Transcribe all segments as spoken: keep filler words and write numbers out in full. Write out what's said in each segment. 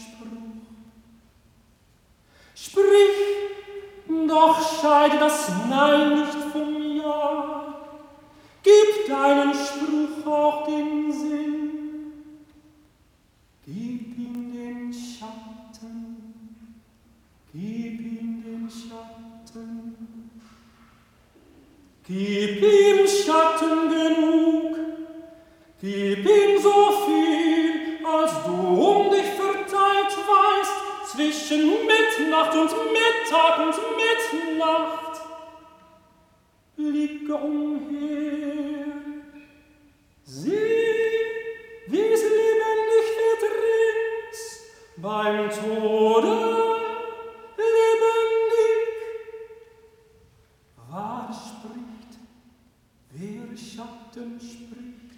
Spruch. Sprich, doch scheide das Nein nicht vom Ja. Gib deinen Spruch auch den Sinn. Gib ihm den Schatten, gib ihm den Schatten. Gib ihm Schatten genug, gib ihm so viel, als du um dich verteilt weißt, zwischen Mitternacht und Mittag und Mitternacht. Blicke umher, sieh, wie's lebendig wird rings, beim Tode lebendig. Wahr spricht, wer Schatten spricht.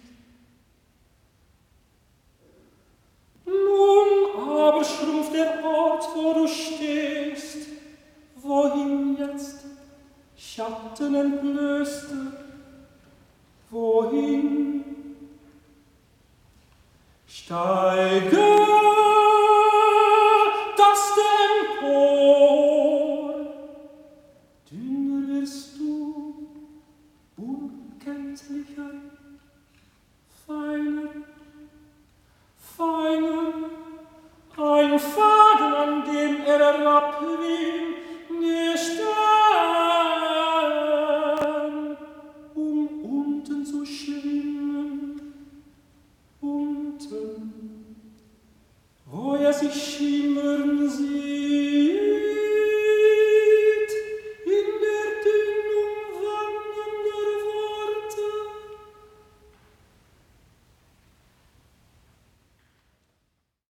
Nun aber schrumpft der Ort, wo du stehst, wohin jetzt Schatten entblößte, wohin? Steige das empor, dünner wirst du, unkenntlicher, feiner, feiner, ein Faden, an dem er herab will, der Stern, um unten zu schwimmen, unten, wo er sich schimmern sieht.